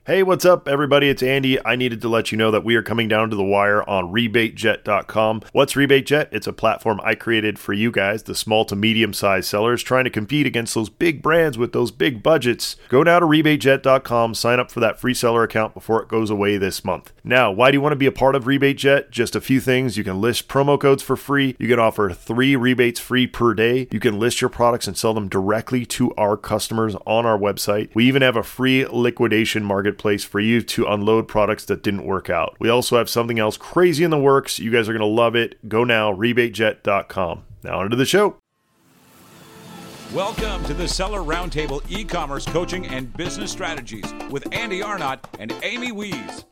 Hey, what's up, everybody? It's Andy. I needed to let you know that we are coming down to the wire on RebateJet.com. What's RebateJet? It's a platform I created for you guys, the small to medium-sized sellers, trying to compete against those big brands with those big budgets. Go now to RebateJet.com, sign up for that free seller account before it goes away this month. Now, why do you want to be a part of RebateJet? Just a few things. You can list promo codes for free. You can offer 3 rebates free per day. You can list your products and sell them directly to our customers on our website. We even have a free liquidation marketplace for you to unload products that didn't work out. We also have something else crazy in the works. You guys are going to love it. Go now, rebatejet.com. Now onto the show. Welcome to the Seller Roundtable e-commerce coaching and business strategies with Andy Arnott and Amy Wees.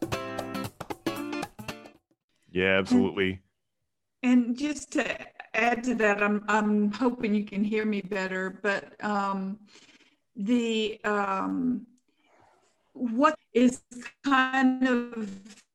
Yeah, absolutely. And just to add to that, I'm hoping you can hear me better, but what is kind of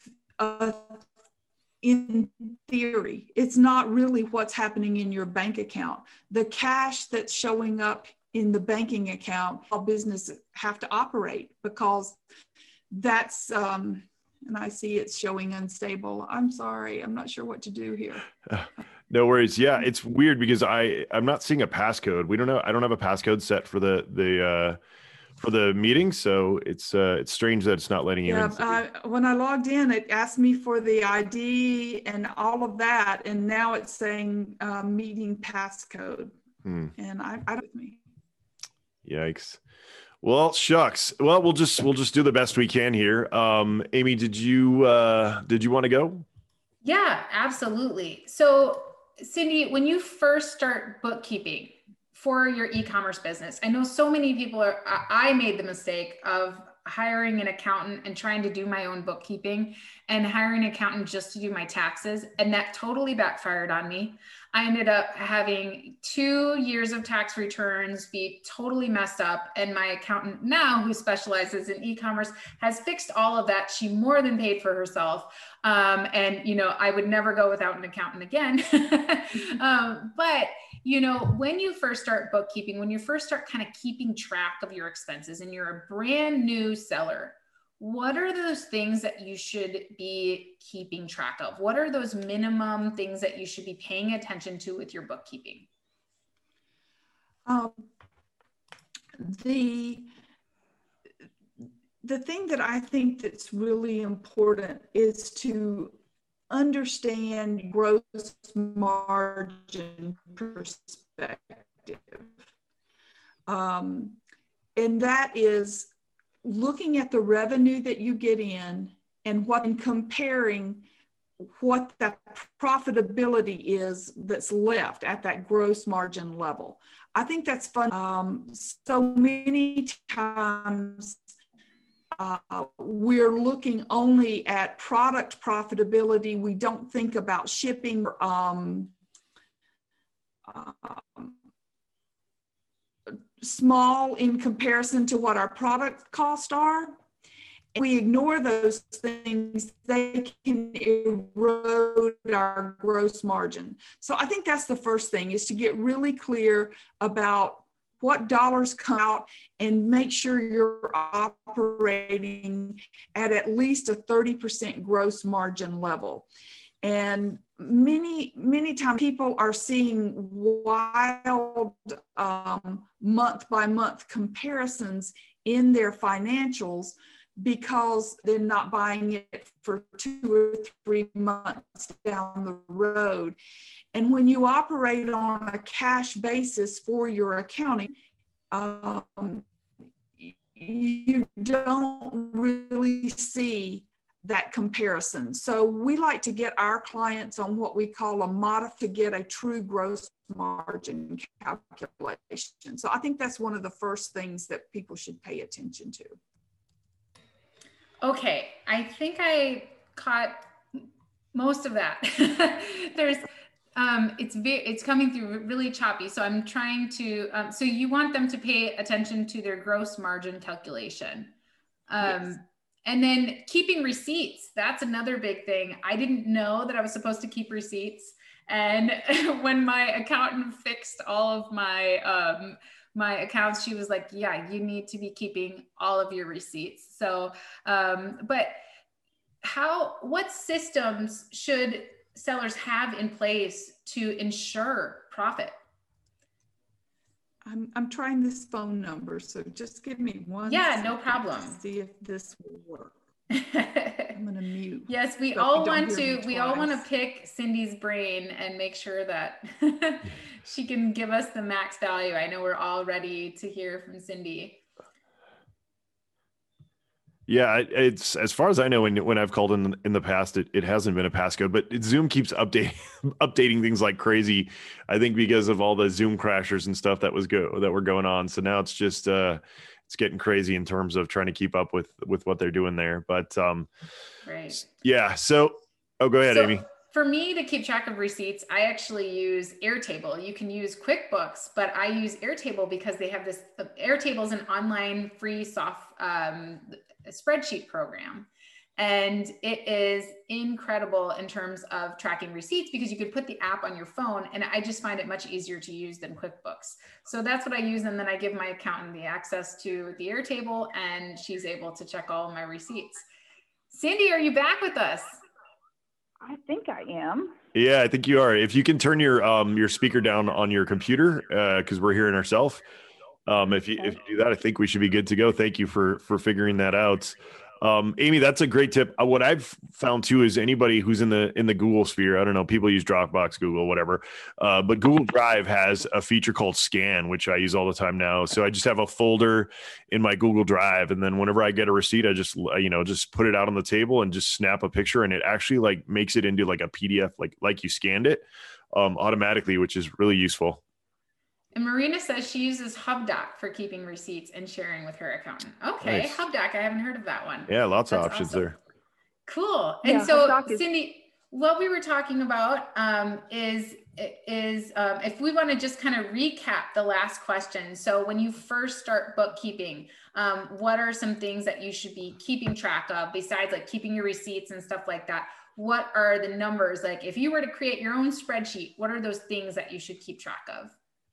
in theory, it's not really what's happening in your bank account. The cash that's showing up in the banking account, all businesses have to operate, because that's, and I see it's showing unstable. I'm sorry, I'm not sure what to do here. No worries. Yeah, it's weird because I'm not seeing a passcode. We don't know. I don't have a passcode set for the meeting, so it's strange that it's not letting you in. When I logged in, it asked me for the ID and all of that, and now it's saying meeting passcode. And I with me. Yikes. Well, shucks. Well, we'll just do the best we can here. Amy, did you want to go? Yeah, absolutely. So, Cindy, when you first start bookkeeping for your e-commerce business, I know so many people I made the mistake of hiring an accountant and trying to do my own bookkeeping and hiring an accountant just to do my taxes. And that totally backfired on me. I ended up having 2 years of tax returns be totally messed up. And my accountant now, who specializes in e-commerce, has fixed all of that. She more than paid for herself. And, I would never go without an accountant again. But when you first start bookkeeping, when you first start kind of keeping track of your expenses and you're a brand new seller, what are those things that you should be keeping track of? What are those minimum things that you should be paying attention to with your bookkeeping? The thing that I think that's really important is to understand gross margin perspective. And that is looking at the revenue that you get in and comparing what that profitability is that's left at that gross margin level. I think that's fun. So many times we're looking only at product profitability. We don't think about shipping, small in comparison to what our product costs are. And we ignore those things, they can erode our gross margin. So I think that's the first thing, is to get really clear about what dollars come out and make sure you're operating at least a 30% gross margin level. And many times people are seeing wild month by month comparisons in their financials because they're not buying it for 2 or 3 months down the road. And when you operate on a cash basis for your accounting, you don't really see that comparison. So we like to get our clients on what we call a model to get a true gross margin calculation. So I think that's one of the first things that people should pay attention to. Okay, I think I caught most of that. It's coming through really choppy. So I'm trying to, so you want them to pay attention to their gross margin calculation. Yes. And then keeping receipts, that's another big thing. I didn't know that I was supposed to keep receipts. And when my accountant fixed all of my my accounts, she was like, yeah, you need to be keeping all of your receipts. So, but what systems should sellers have in place to ensure profit? I'm trying this phone number, so just give me one. Yeah, no problem. To see if this will work. I'm gonna mute. Yes, we all want to pick Cindy's brain and make sure that she can give us the max value. I know we're all ready to hear from Cindy. Yeah, it's as far as I know, when I've called in the past, it hasn't been a passcode, but Zoom keeps updating things like crazy. I think because of all the Zoom crashers and stuff that were going on. So now it's just it's getting crazy in terms of trying to keep up with what they're doing there. But right. Yeah. So go ahead, Amy. For me to keep track of receipts, I actually use Airtable. You can use QuickBooks, but I use Airtable because they have this. Airtable is an online free spreadsheet program. And it is incredible in terms of tracking receipts because you could put the app on your phone, and I just find it much easier to use than QuickBooks. So that's what I use. And then I give my accountant the access to the Airtable, and she's able to check all of my receipts. Cindy, are you back with us? I think I am. Yeah, I think you are. If you can turn your speaker down on your computer, because we're hearing ourselves. If you do that, I think we should be good to go. Thank you for figuring that out. Amy, that's a great tip. What I've found too is anybody who's in the Google sphere, I don't know, people use Dropbox, Google, whatever. But Google Drive has a feature called Scan, which I use all the time now. So I just have a folder in my Google Drive, and then whenever I get a receipt, I just put it out on the table and just snap a picture, and it actually like makes it into like a PDF, like you scanned it automatically, which is really useful. And Marina says she uses HubDoc for keeping receipts and sharing with her accountant. Okay, nice. HubDoc, I haven't heard of that one. Yeah, lots of options there. Cool. And so, Cindy, what we were talking about is if we want to just kind of recap the last question. So when you first start bookkeeping, what are some things that you should be keeping track of besides like keeping your receipts and stuff like that? What are the numbers? Like if you were to create your own spreadsheet, what are those things that you should keep track of?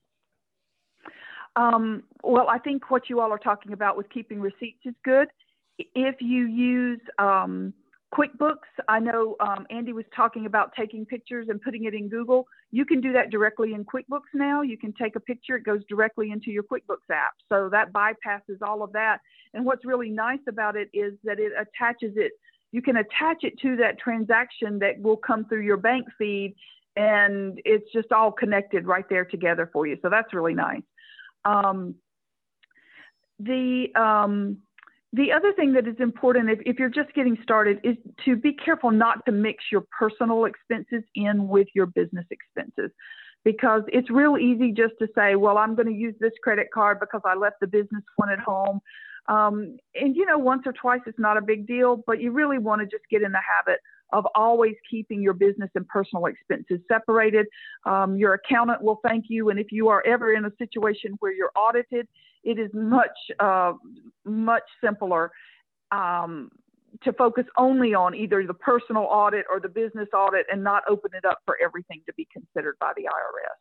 Well, I think what you all are talking about with keeping receipts is good. If you use QuickBooks, I know Andy was talking about taking pictures and putting it in Google. You can do that directly in QuickBooks now. You can take a picture, it goes directly into your QuickBooks app. So that bypasses all of that. And what's really nice about it is that it attaches it. You can attach it to that transaction that will come through your bank feed, and it's just all connected right there together for you. So that's really nice. The other thing that is important if you're just getting started is to be careful not to mix your personal expenses in with your business expenses, because it's real easy just to say, well, I'm going to use this credit card because I left the business one at home. And once or twice, it's not a big deal, but you really want to just get in the habit of always keeping your business and personal expenses separated. Your accountant will thank you. And if you are ever in a situation where you're audited, it is much simpler to focus only on either the personal audit or the business audit and not open it up for everything to be considered by the IRS.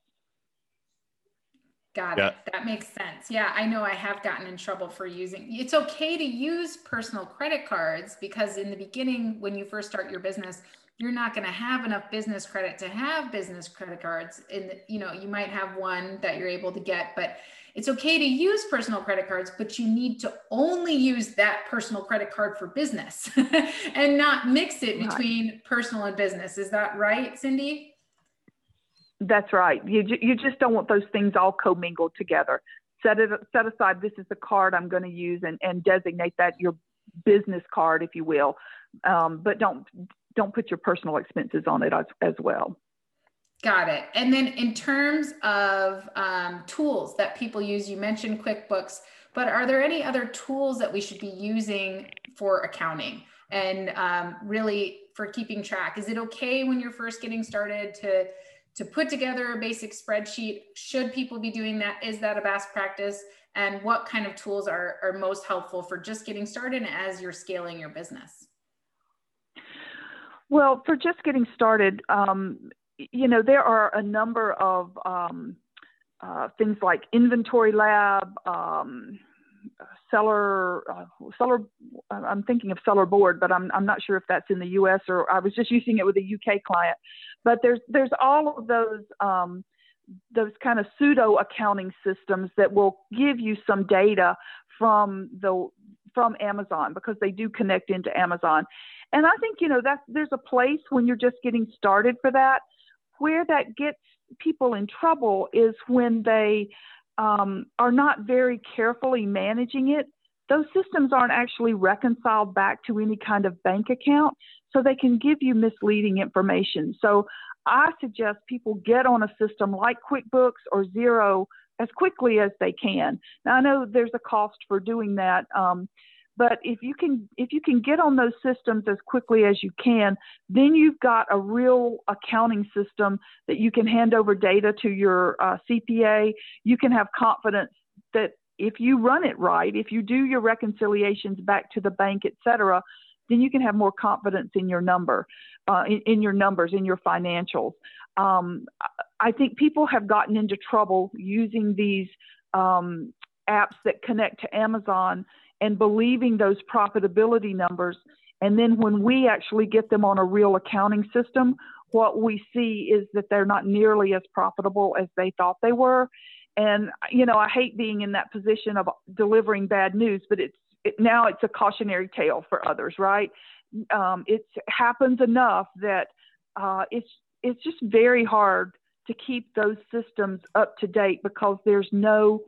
Got it. That makes sense. Yeah, I know I have gotten in trouble for it's okay to use personal credit cards because in the beginning, when you first start your business, you're not going to have enough business credit to have business credit cards. You might have one that you're able to get, but it's okay to use personal credit cards, but you need to only use that personal credit card for business and not mix it between personal and business. Is that right, Cindy? That's right. You just don't want those things all commingled together. Set aside, this is the card I'm going to use, and designate that your business card, if you will. But don't put your personal expenses on it as well. Got it. And then in terms of tools that people use, you mentioned QuickBooks, but are there any other tools that we should be using for accounting and really for keeping track? Is it okay when you're first getting started to put together a basic spreadsheet? Should people be doing that? Is that a best practice? And what kind of tools are most helpful for just getting started as you're scaling your business? Well, for just getting started, there are a number of things like Inventory Lab, Seller. I'm thinking of Seller Board, but I'm not sure if that's in the U.S. or I was just using it with a UK client. But there's all of those kind of pseudo accounting systems that will give you some data from Amazon, because they do connect into Amazon. And I think, there's a place when you're just getting started for that. Where that gets people in trouble is when they are not very carefully managing it. Those systems aren't actually reconciled back to any kind of bank account, so they can give you misleading information. So I suggest people get on a system like QuickBooks or Xero as quickly as they can. Now, I know there's a cost for doing that, but if you can get on those systems as quickly as you can, then you've got a real accounting system that you can hand over data to your CPA. You can have confidence that if you run it right, if you do your reconciliations back to the bank, et cetera, then you can have more confidence in your in your numbers, in your financials. I think people have gotten into trouble using these apps that connect to Amazon and believing those profitability numbers. And then when we actually get them on a real accounting system, what we see is that they're not nearly as profitable as they thought they were. And, I hate being in that position of delivering bad news, but now it's a cautionary tale for others, right? It happens enough that it's just very hard to keep those systems up to date, because there's no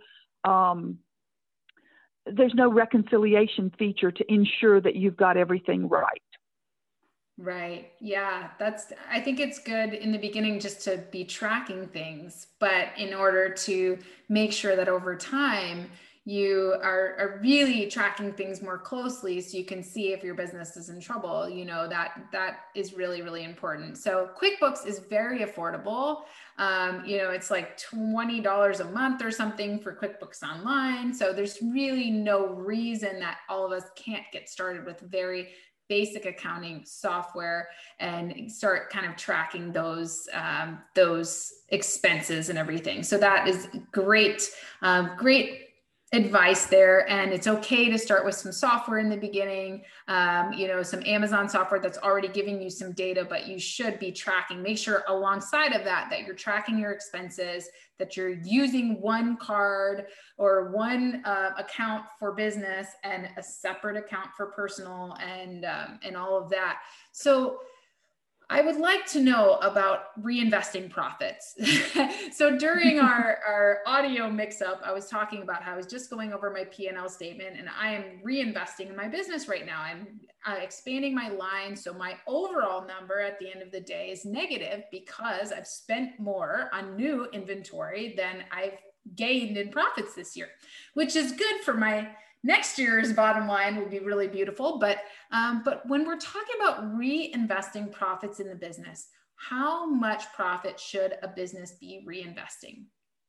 reconciliation feature to ensure that you've got everything right. Right. Yeah. I think it's good in the beginning just to be tracking things, but in order to make sure that over time you are really tracking things more closely so you can see if your business is in trouble, that is really, really important. So QuickBooks is very affordable. It's like $20 a month or something for QuickBooks Online. So there's really no reason that all of us can't get started with very basic accounting software and start kind of tracking those expenses and everything. So that is great, great advice there. And it's okay to start with some software in the beginning, some Amazon software that's already giving you some data, but you should be tracking. Make sure alongside of that you're tracking your expenses, that you're using one card or one account for business and a separate account for personal and all of that. So I would like to know about reinvesting profits. So during our audio mix-up, I was talking about how I was just going over my P&L statement, and I am reinvesting in my business right now. I'm expanding my line. So my overall number at the end of the day is negative because I've spent more on new inventory than I've gained in profits this year, which is good for my next year's bottom line. Will be really beautiful. But when we're talking about reinvesting profits in the business, how much profit should a business be reinvesting?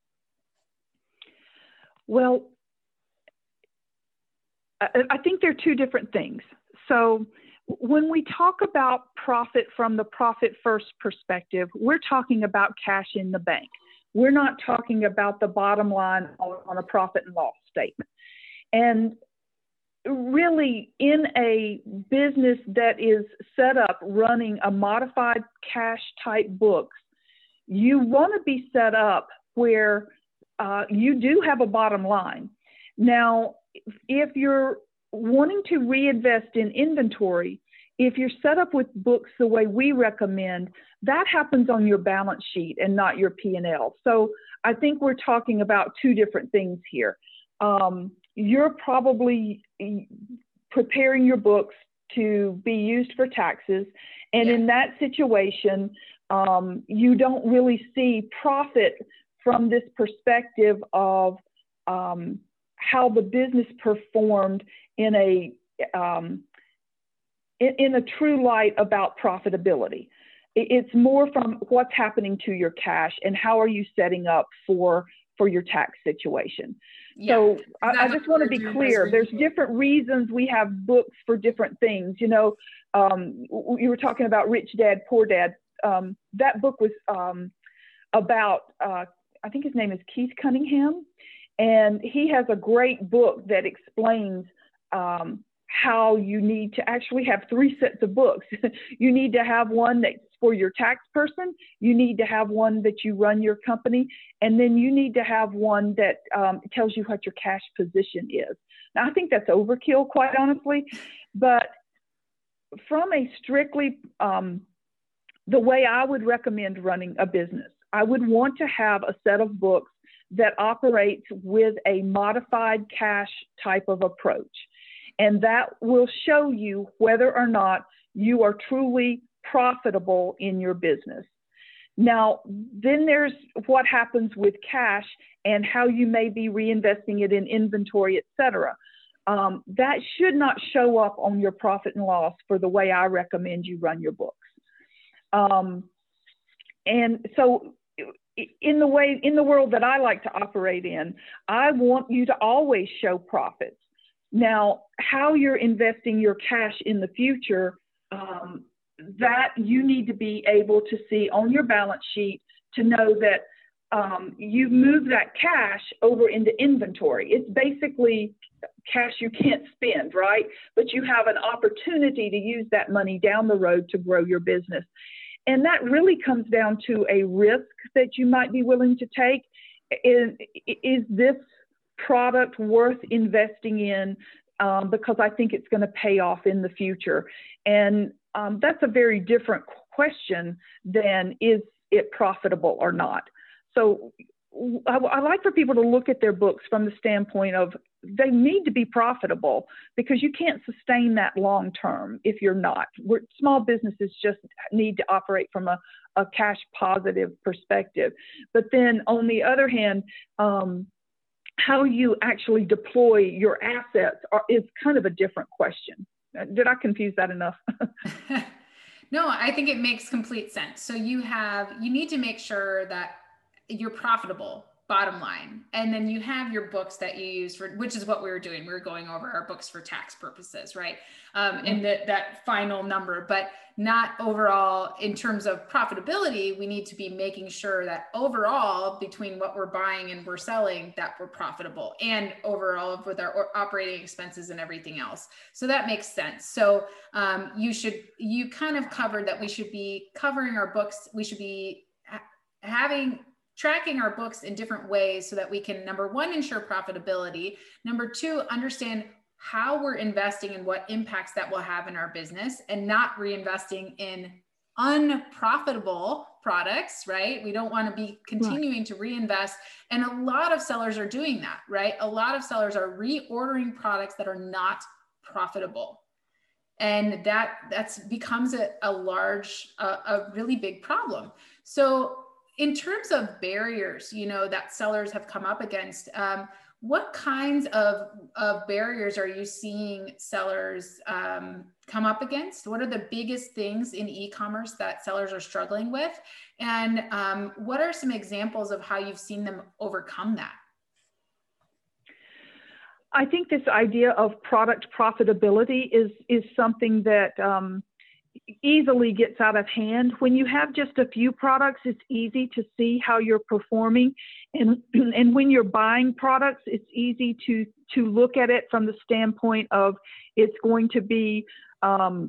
Well, I think they're two different things. So when we talk about profit from the profit first perspective, we're talking about cash in the bank. We're not talking about the bottom line on a profit and loss statement. And really, in a business that is set up running a modified cash type books, you want to be set up where you do have a bottom line. Now, if you're wanting to reinvest in inventory, if you're set up with books the way we recommend, that happens on your balance sheet and not your P&L. So I think we're talking about two different things here. You're probably preparing your books to be used for taxes. And in that situation, you don't really see profit from this perspective of how the business performed in a true light about profitability. It's more from what's happening to your cash and how are you setting up for your tax situation. Yeah, so I just want to be clear. There's different reasons we have books for different things. You were talking about Rich Dad, Poor Dad. That book was about I think his name is Keith Cunningham, and he has a great book that explains how you need to actually have 3 sets of books. You need to have one that's for your tax person, you need to have one that you run your company, and then you need to have one that tells you what your cash position is. Now, I think that's overkill, quite honestly, but from a strictly, the way I would recommend running a business, I would want to have a set of books that operates with a modified cash type of approach. And that will show you whether or not you are truly profitable in your business. Now, then there's what happens with cash and how you may be reinvesting it in inventory, et cetera. That should not show up on your profit and loss for the way I recommend you run your books. And so in the world that I like to operate in, I want you to always show profits. Now, how you're investing your cash in the future, that you need to be able to see on your balance sheet to know that you've moved that cash over into inventory. It's basically cash you can't spend, right? But you have an opportunity to use that money down the road to grow your business. And that really comes down to a risk that you might be willing to take. Is this product worth investing in because I think it's going to pay off in the future? And that's a very different question than is it profitable or not. So I like for people to look at their books from the standpoint of they need to be profitable, because you can't sustain that long term if you're not. Small businesses just need to operate from a cash positive perspective. But then on the other hand, how you actually deploy your assets is kind of a different question. Did I confuse that enough? No, I think it makes complete sense. So you need to make sure that you're profitable, bottom line. And then you have your books that you use for, which is what we were doing. We were going over our books for tax purposes, right? And that final number, but not overall in terms of profitability. We need to be making sure that overall between what we're buying and we're selling, that we're profitable, and overall with our operating expenses and everything else. So that makes sense. So you kind of covered that we should be covering our books. We should be tracking our books in different ways so that we can, number one, ensure profitability. Number two, understand how we're investing and what impacts that will have in our business, and not reinvesting in unprofitable products, right? We don't want to be continuing to reinvest. And a lot of sellers are doing that, right? A lot of sellers are reordering products that are not profitable. And that becomes a really big problem. So in terms of barriers, that sellers have come up against, what kinds of barriers are you seeing sellers come up against? What are the biggest things in e-commerce that sellers are struggling with? And what are some examples of how you've seen them overcome that? I think this idea of product profitability is something that easily gets out of hand. When you have just a few products, it's easy to see how you're performing. And when you're buying products, it's easy to look at it from the standpoint of it's going to be a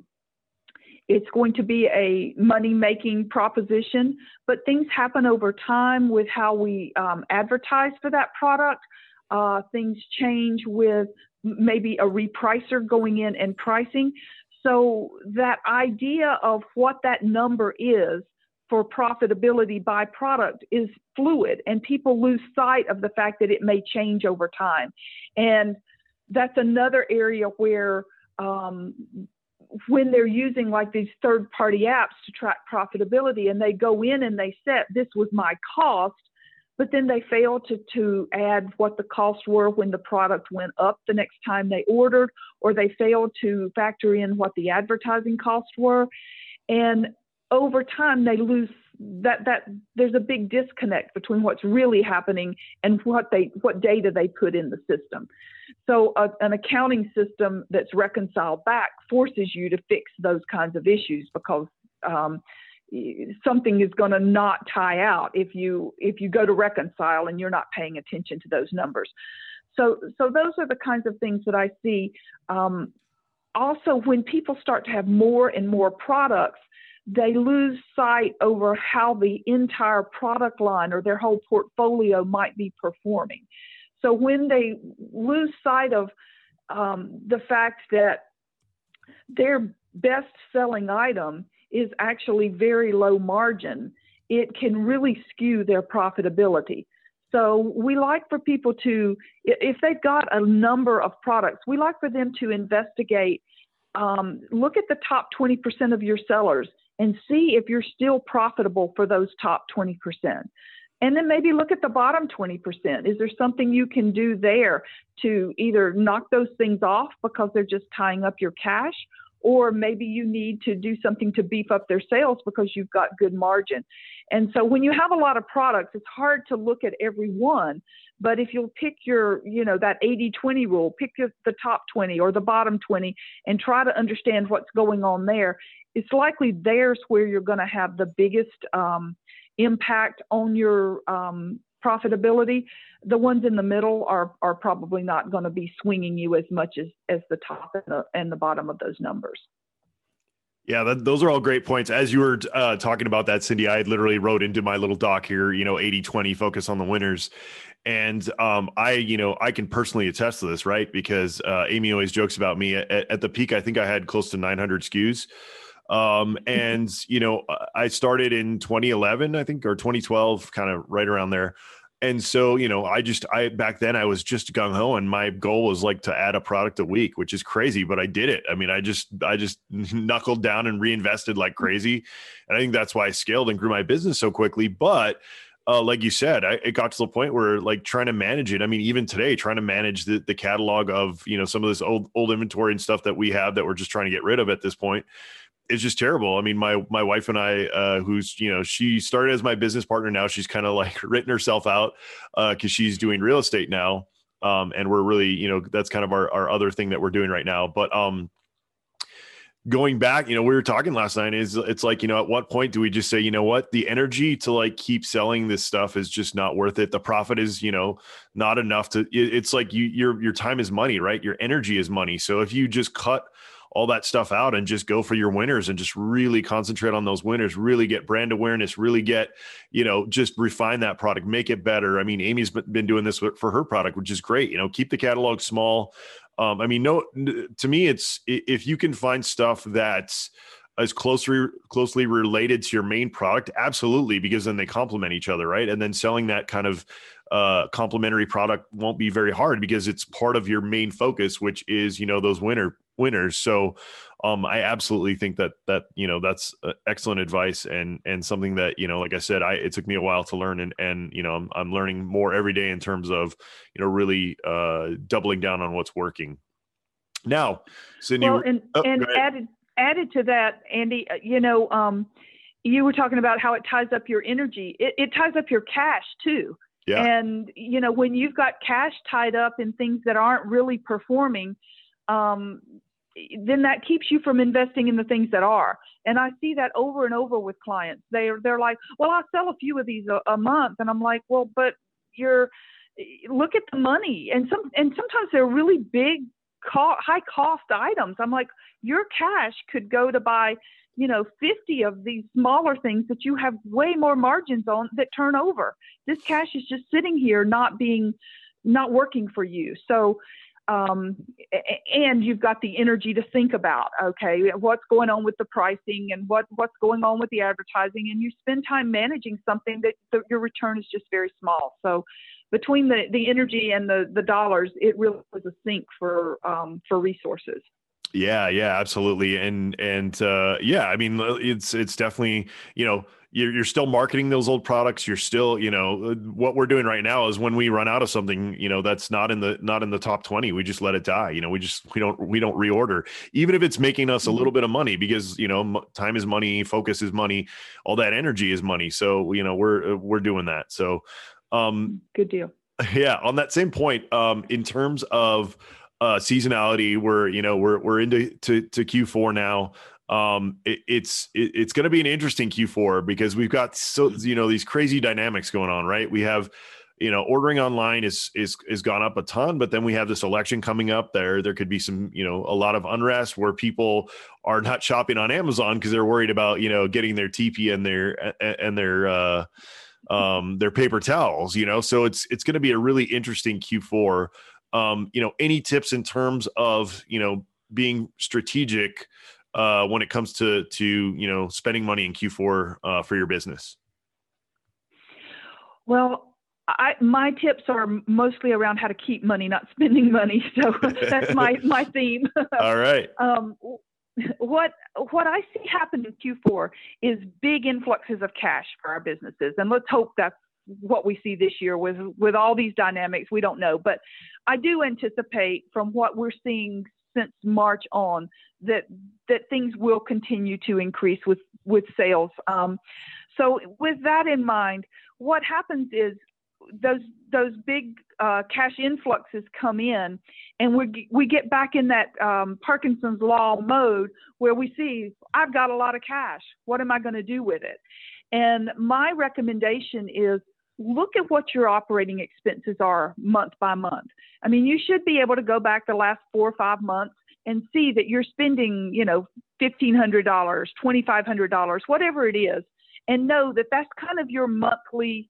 money-making proposition. But things happen over time with how we advertise for that product. Things change with maybe a repricer going in and pricing. So that idea of what that number is for profitability by product is fluid, and people lose sight of the fact that it may change over time. And that's another area where when they're using like these third-party apps to track profitability, and they go in and they set, this was my cost, but then they fail to add what the costs were when the product went up the next time they ordered, or they fail to factor in what the advertising costs were. And over time, they lose that there's a big disconnect between what's really happening and what data they put in the system. So an accounting system that's reconciled back forces you to fix those kinds of issues, because something is going to not tie out if you go to reconcile and you're not paying attention to those numbers. So those are the kinds of things that I see. Also, when people start to have more and more products, they lose sight over how the entire product line or their whole portfolio might be performing. So when they lose sight of the fact that their best-selling item is actually very low margin, it can really skew their profitability. So we like for people to, if they've got a number of products, we like for them to investigate, look at the top 20% of your sellers and see if you're still profitable for those top 20%. And then maybe look at the bottom 20%. Is there something you can do there to either knock those things off because they're just tying up your cash, or maybe you need to do something to beef up their sales because you've got good margin. And so when you have a lot of products, it's hard to look at every one. But if you'll pick your, that 80-20 rule, pick the top 20 or the bottom 20 and try to understand what's going on there, it's likely there's where you're going to have the biggest impact on your profitability. The ones in the middle are probably not going to be swinging you as much as the top and the bottom of those numbers. Yeah, those are all great points. As you were talking about that, Cindy, I literally wrote into my little doc here, 80-20, focus on the winners. And I can personally attest to this, right? Because Amy always jokes about me. At the peak, I think I had close to 900 SKUs. I started in 2011, I think, or 2012, kind of right around there. And so, back then I was just gung ho, and my goal was like to add a product a week, which is crazy, but I did it. I mean, I just knuckled down and reinvested like crazy. And I think that's why I scaled and grew my business so quickly. But like you said, it got to the point where like trying to manage it. I mean, even today, trying to manage the catalog of, some of this old inventory and stuff that we have that we're just trying to get rid of at this point. It's just terrible. I mean, my wife and I, who's, she started as my business partner. Now she's kind of like written herself out because she's doing real estate now. And we're really, that's kind of our other thing that we're doing right now. But going back, we were talking last night, it's like, at what point do we just say, the energy to like keep selling this stuff is just not worth it. The profit is, not enough it's like your time is money, right? Your energy is money. So if you just cut all that stuff out and just go for your winners and just really concentrate on those winners, really get brand awareness, really get, just refine that product, make it better. I mean, Amy's been doing this for her product, which is great. Keep the catalog small. To me, it's if you can find stuff that's as closely related to your main product, absolutely, because then they complement each other, right? And then selling that kind of complementary product won't be very hard because it's part of your main focus, which is, those winners. So I absolutely think that that's excellent advice and something that, like I said, it took me a while to learn and I'm learning more every day in terms of, really doubling down on what's working. Now, Cindy, added to that, Andy, you were talking about how it ties up your energy. It ties up your cash too. Yeah. And, when you've got cash tied up in things that aren't really performing, then that keeps you from investing in the things that are. And I see that over and over with clients. They're like, well, I'll sell a few of these a month. And I'm like, well, but look at the money. And sometimes they're really big, high cost items. I'm like, your cash could go to buy, 50 of these smaller things that you have way more margins on that turn over. This cash is just sitting here, not working for you. So, and you've got the energy to think about, okay, what's going on with the pricing and what's going on with the advertising, and you spend time managing something that your return is just very small. So between the energy and the dollars, it really was a sink for resources. Yeah, absolutely. And I mean, it's definitely, you're still marketing those old products. You're still, what we're doing right now is when we run out of something, that's not in the top 20, we just let it die. We don't reorder, even if it's making us a little bit of money, because, time is money, focus is money, all that energy is money. So, we're doing that. So, good deal. Yeah. On that same point, in terms of, seasonality, we're into Q4 now. It's going to be an interesting Q4 because we've got these crazy dynamics going on, right? We have, ordering online is gone up a ton, but then we have this election coming up. There could be some, a lot of unrest where people are not shopping on Amazon because they're worried about, getting their TP and their paper towels, so it's going to be a really interesting Q4. Any tips in terms of, being strategic when it comes to spending money in Q4 for your business? Well, my tips are mostly around how to keep money, not spending money. So that's my theme. All right. What I see happen in Q4 is big influxes of cash for our businesses. And let's hope that's what we see this year with all these dynamics. We don't know, but I do anticipate from what we're seeing since March on that things will continue to increase with sales. So with that in mind, what happens is those big cash influxes come in, and we get back in that Parkinson's law mode where we see, I've got a lot of cash. What am I going to do with it? And my recommendation is look at what your operating expenses are month by month. I mean, you should be able to go back the last 4 or 5 months and see that you're spending, $1,500, $2,500, whatever it is, and know that that's kind of your monthly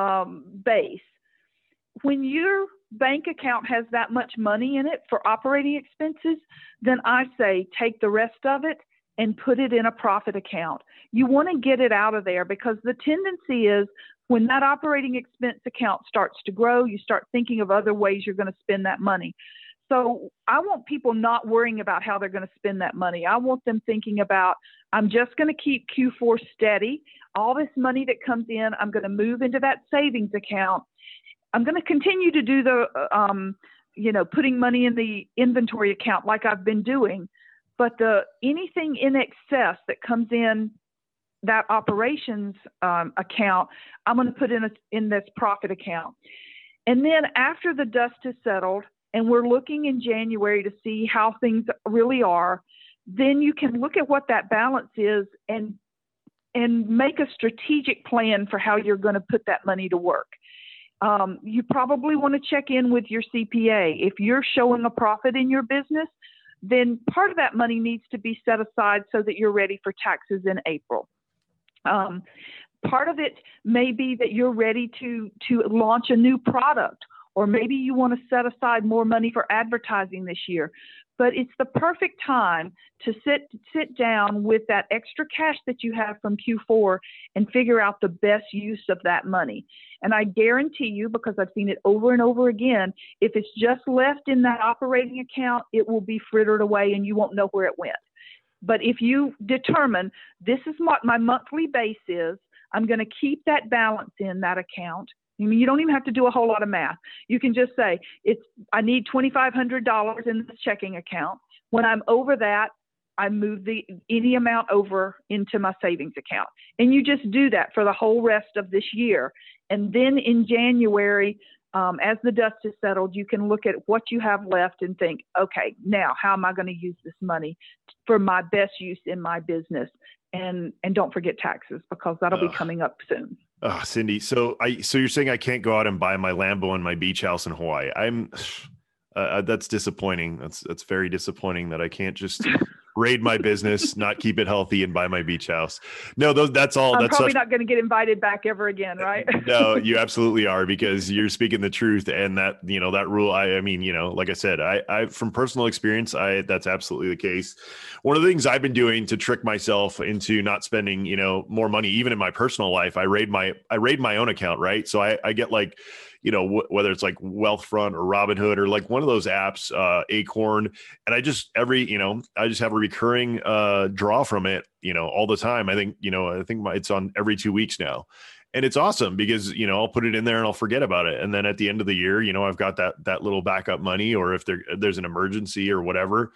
base. When your bank account has that much money in it for operating expenses, then I say take the rest of it and put it in a profit account. You want to get it out of there because the tendency is when that operating expense account starts to grow, you start thinking of other ways you're going to spend that money. So I want people not worrying about how they're going to spend that money. I want them thinking about, I'm just going to keep Q4 steady. All this money that comes in, I'm going to move into that savings account. I'm going to continue to do the, putting money in the inventory account like I've been doing. But anything in excess that comes in that operations account, I'm going to put in this profit account. And then after the dust has settled, and we're looking in January to see how things really are, then you can look at what that balance is and make a strategic plan for how you're going to put that money to work. You probably want to check in with your CPA. If you're showing a profit in your business, then part of that money needs to be set aside so that you're ready for taxes in April. Part of it may be that you're ready to launch a new product, or maybe you want to set aside more money for advertising this year. But it's the perfect time to sit down with that extra cash that you have from Q4 and figure out the best use of that money. And I guarantee you, because I've seen it over and over again, if it's just left in that operating account, it will be frittered away and you won't know where it went. But if you determine this is what my monthly base is, I'm going to keep that balance in that account. I mean, you don't even have to do a whole lot of math. You can just say, I need $2,500 in this checking account. When I'm over that, I move any amount over into my savings account. And you just do that for the whole rest of this year. And then in January, as the dust is settled, you can look at what you have left and think, okay, now how am I going to use this money for my best use in my business? And don't forget taxes, because that'll be coming up soon. Oh, Cindy. So you're saying I can't go out and buy my Lambo and my beach house in Hawaii. That's disappointing. That's very disappointing that I can't just raid my business, not keep it healthy, and buy my beach house. No, that's all. I'm probably not going to get invited back ever again, right? No, you absolutely are, because you're speaking the truth. And that, that rule, I mean, like I said, I from personal experience, that's absolutely the case. One of the things I've been doing to trick myself into not spending, more money, even in my personal life, I raid my own account, right? So I get like, whether it's like Wealthfront or Robinhood or like one of those apps, Acorn, and I just have a recurring draw from it, all the time. I think it's on every 2 weeks now. And it's awesome because, I'll put it in there and I'll forget about it. And then at the end of the year, I've got that little backup money, or if there's an emergency or whatever,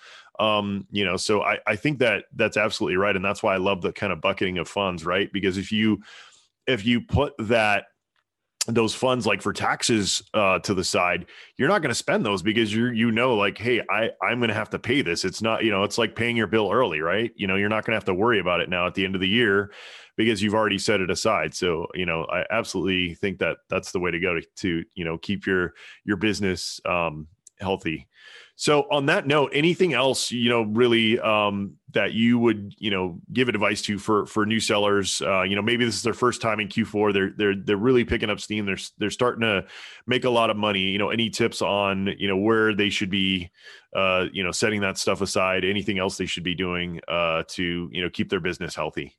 so I think that's absolutely right. And that's why I love the kind of bucketing of funds, right? Because if you put that those funds like for taxes to the side, you're not going to spend those because like, hey, I'm going to have to pay this. It's not, it's like paying your bill early, right? You're not going to have to worry about it now at the end of the year because you've already set it aside. So, I absolutely think that that's the way to go to keep your business healthy. So on that note, anything else, really that you would, give advice to for new sellers? Maybe this is their first time in Q4. They're really picking up steam. They're starting to make a lot of money. Any tips on, where they should be, setting that stuff aside? Anything else they should be doing to, keep their business healthy?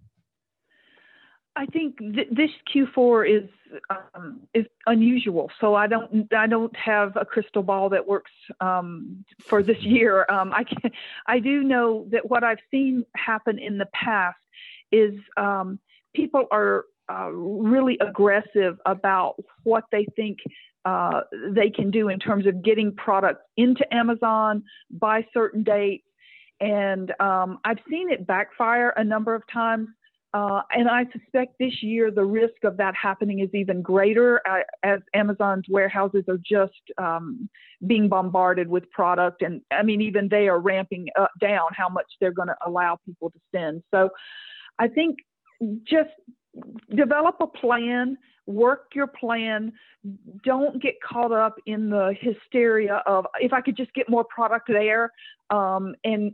I think this Q4 is unusual. So I don't have a crystal ball that works for this year. I do know that what I've seen happen in the past is people are really aggressive about what they think they can do in terms of getting products into Amazon by certain dates. And I've seen it backfire a number of times. And I suspect this year the risk of that happening is even greater as Amazon's warehouses are just being bombarded with product. And I mean, even they are ramping down how much they're going to allow people to send. So I think just develop a plan, work your plan. Don't get caught up in the hysteria of if I could just get more product there, and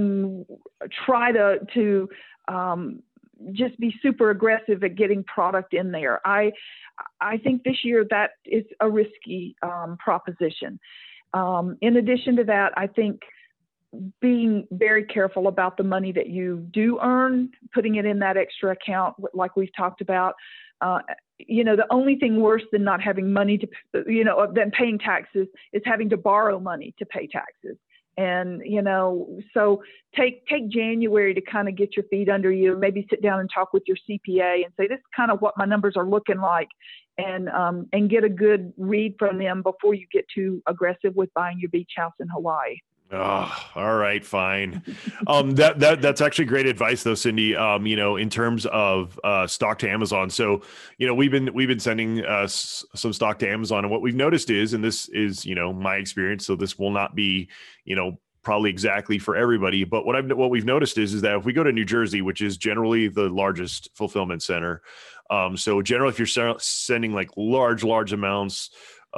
try to just be super aggressive at getting product in there. I think this year that is a risky proposition. In addition to that, I think being very careful about the money that you do earn, putting it in that extra account, like we've talked about. The only thing worse than not having money than paying taxes is having to borrow money to pay taxes. And, so take January to kind of get your feet under you, maybe sit down and talk with your CPA and say, this is kind of what my numbers are looking like, and get a good read from them before you get too aggressive with buying your beach house in Hawaii. Oh, all right, fine. That's actually great advice though, Cindy. In terms of stock to Amazon. So, we've been sending some stock to Amazon, and what we've noticed is, and this is, my experience, so this will not be, probably exactly for everybody, but what we've noticed is that if we go to New Jersey, which is generally the largest fulfillment center, so generally if you're sending like large amounts,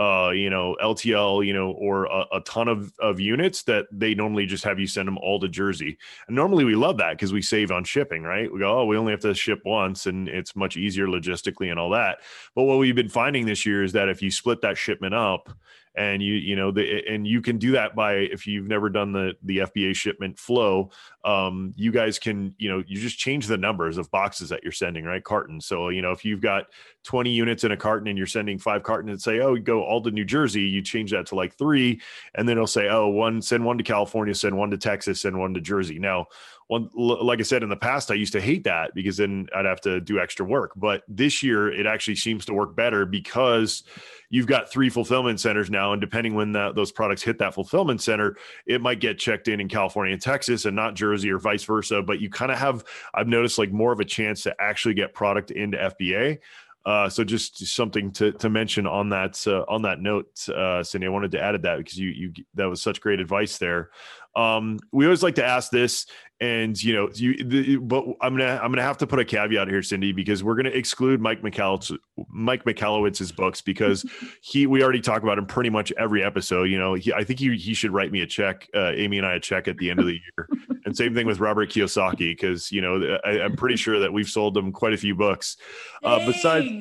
LTL, or a ton of units, that they normally just have you send them all to Jersey. And normally we love that because we save on shipping, right? We go, we only have to ship once and it's much easier logistically and all that. But what we've been finding this year is that if you split that shipment up, and and you can do that by, if you've never done the FBA shipment flow, you guys can, you just change the numbers of boxes that you're sending, right? Cartons. So, if you've got 20 units in a carton and you're sending 5 cartons and say, go all to New Jersey, you change that to like 3, and then it'll say, send one to California, send one to Texas, send one to Jersey. Now, like I said, in the past, I used to hate that because then I'd have to do extra work. But this year, it actually seems to work better because you've got 3 fulfillment centers now. And depending when those products hit that fulfillment center, it might get checked in California and Texas and not Jersey, or vice versa. But you kind of have, I've noticed, like more of a chance to actually get product into FBA. So just something to mention on that note, Cindy, I wanted to add that because you that was such great advice there. We always like to ask this, and but I'm gonna have to put a caveat here, Cindy, because we're gonna exclude Mike Michalowicz's books because we already talk about him pretty much every episode. I think he should write me a check, Amy and I a check at the end of the year, and same thing with Robert Kiyosaki, because I'm pretty sure that we've sold them quite a few books. Besides,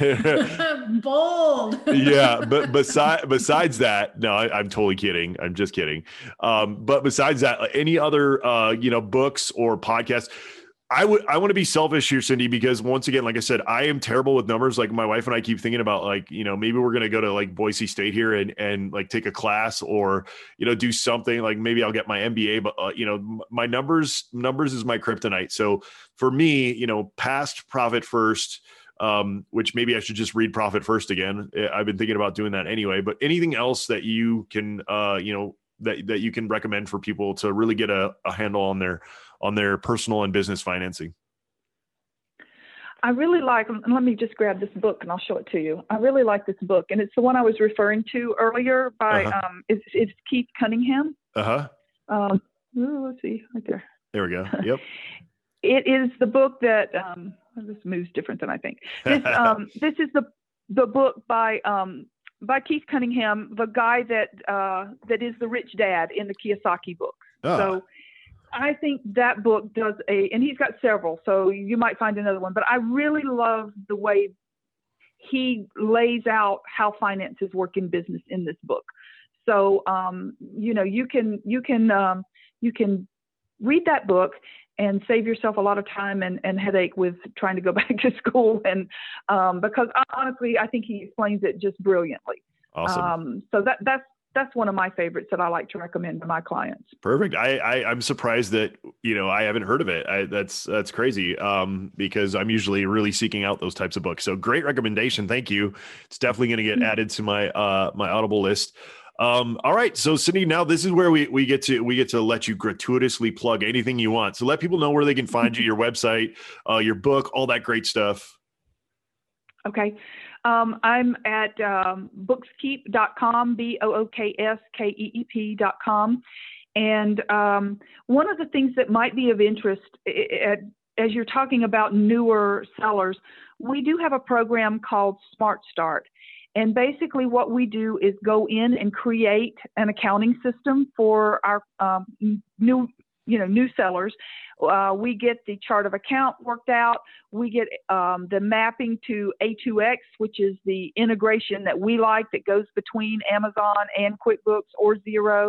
bold. Yeah, but besides that, no, I'm totally kidding. I'm just kidding. But besides that, any other books or podcasts? I want to be selfish here, Cindy, because once again, like I said, I am terrible with numbers. Like my wife and I keep thinking about maybe we're going to go to like Boise State here and like take a class or, do something like maybe I'll get my MBA, but my numbers is my kryptonite. So for me, past Profit First, which maybe I should just read Profit First again. I've been thinking about doing that anyway, but anything else that you can, that you can recommend for people to really get a handle on their personal and business financing? I really like, and let me just grab this book and I'll show it to you. I really like this book, and it's the one I was referring to earlier by, it's Keith Cunningham. Let's see, right there. There we go. Yep. It is the book that, this moves different than I think. This is the book by Keith Cunningham, the guy that is the rich dad in the Kiyosaki books. So I think that book does and he's got several, so you might find another one, but I really love the way he lays out how finances work in business in this book. So, you can read that book and save yourself a lot of time and headache with trying to go back to school. And because honestly, I think he explains it just brilliantly. Awesome. So that's one of my favorites that I like to recommend to my clients. Perfect. I'm surprised that, I haven't heard of it. That's crazy. Because I'm usually really seeking out those types of books. So great recommendation. Thank you. It's definitely going to get added to my Audible list. All right. So Cindy, now this is where we get to let you gratuitously plug anything you want. So let people know where they can find you, your website, your book, all that great stuff. Okay. I'm at bookskeep.com, BOOKSKEEP.com. And one of the things that might be of interest as you're talking about newer sellers, we do have a program called Smart Start. And basically what we do is go in and create an accounting system for our new sellers. We get the chart of account worked out. We get the mapping to A2X, which is the integration that we like that goes between Amazon and QuickBooks or Xero.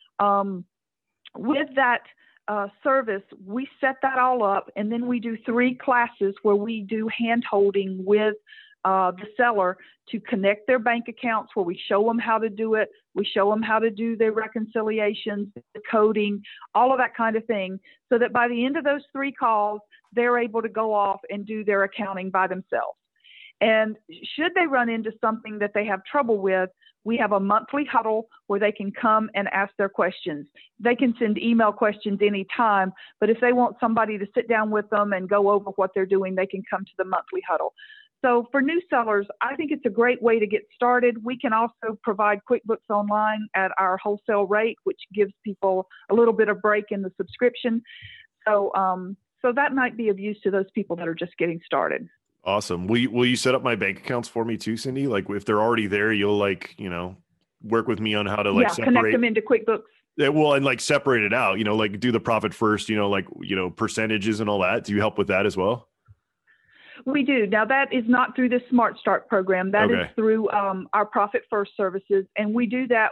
With that service, we set that all up, and then we do 3 classes where we do hand-holding with the seller to connect their bank accounts, where we show them how to do it. We show them how to do their reconciliations, the coding, all of that kind of thing, so that by the end of those 3 calls, they're able to go off and do their accounting by themselves. And should they run into something that they have trouble with, we have a monthly huddle where they can come and ask their questions. They can send email questions anytime, but if they want somebody to sit down with them and go over what they're doing, they can come to the monthly huddle. So for new sellers, I think it's a great way to get started. We can also provide QuickBooks Online at our wholesale rate, which gives people a little bit of break in the subscription. So that might be of use to those people that are just getting started. Awesome. Will you set up my bank accounts for me too, Cindy? Like if they're already there, you'll work with me on how to separate, connect them into QuickBooks. Yeah, well, and separate it out, do the profit first, percentages and all that. Do you help with that as well? We do. Now, that is not through the Smart Start program. That is through our Profit First services. And we do that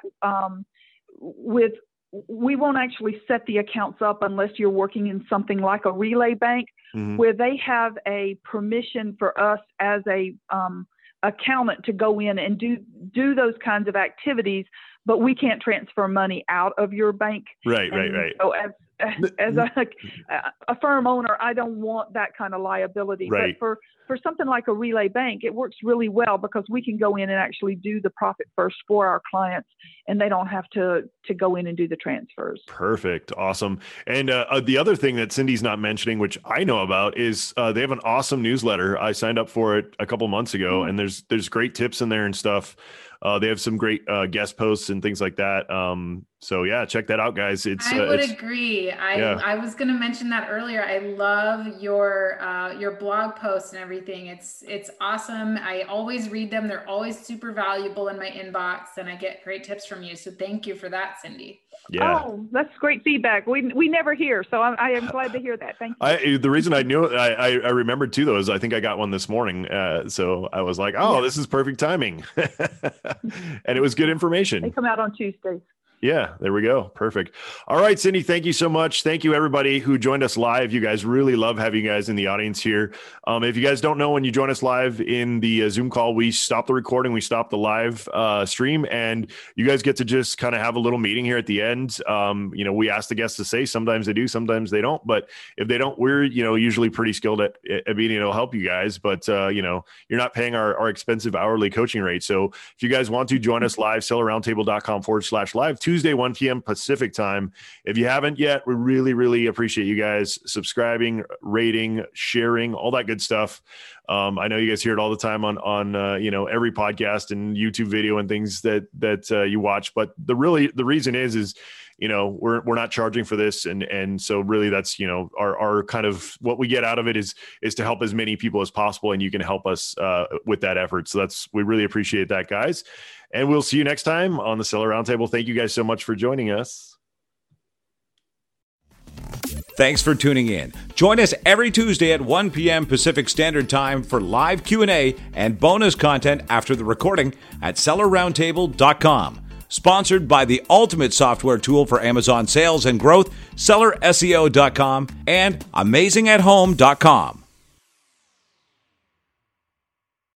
we won't actually set the accounts up unless you're working in something like a Relay Bank, where they have a permission for us as a accountant to go in and do those kinds of activities, but we can't transfer money out of your bank. Right. So as a firm owner, I don't want that kind of liability. Right. But for something like a Relay Bank, it works really well because we can go in and actually do the Profit First for our clients, and they don't have to go in and do the transfers. Perfect. Awesome. And the other thing that Cindy's not mentioning, which I know about, is they have an awesome newsletter. I signed up for it a couple months ago, and there's great tips in there and stuff. They have some great guest posts and things like that. So yeah, check that out, guys. I would agree. I was going to mention that earlier. I love your blog posts and everything. It's awesome. I always read them. They're always super valuable in my inbox, and I get great tips from you. So thank you for that, Cindy. Yeah. Oh, that's great feedback. We never hear, so I am glad to hear that. Thank you. The reason I knew it, I remembered too, though, is I think I got one this morning. So I was like, this is perfect timing. And it was good information. They come out on Tuesdays. Yeah, there we go. Perfect. All right, Cindy, thank you so much. Thank you, everybody who joined us live. You guys really love having you guys in the audience here. If you guys don't know, when you join us live in the Zoom call, we stop the recording, we stop the live stream, and you guys get to just kind of have a little meeting here at the end. We ask the guests to say, sometimes they do, sometimes they don't. But if they don't, we're, usually pretty skilled at being able to help you guys. But, you're not paying our expensive hourly coaching rate. So if you guys want to join us live, sellerroundtable.com/live, Tuesday, 1 p.m. Pacific time. If you haven't yet, we really, really appreciate you guys subscribing, rating, sharing, all that good stuff. I know you guys hear it all the time on every podcast and YouTube video and things that you watch. But the reason is we're not charging for this, and so really that's our kind of what we get out of it is to help as many people as possible, and you can help us with that effort. So we really appreciate that, guys, and we'll see you next time on the Seller Roundtable. Thank you guys so much for joining us. Thanks for tuning in. Join us every Tuesday at 1 p.m. Pacific Standard Time for live Q&A and bonus content after the recording at sellerroundtable.com. Sponsored by the ultimate software tool for Amazon sales and growth, sellerseo.com and amazingathome.com.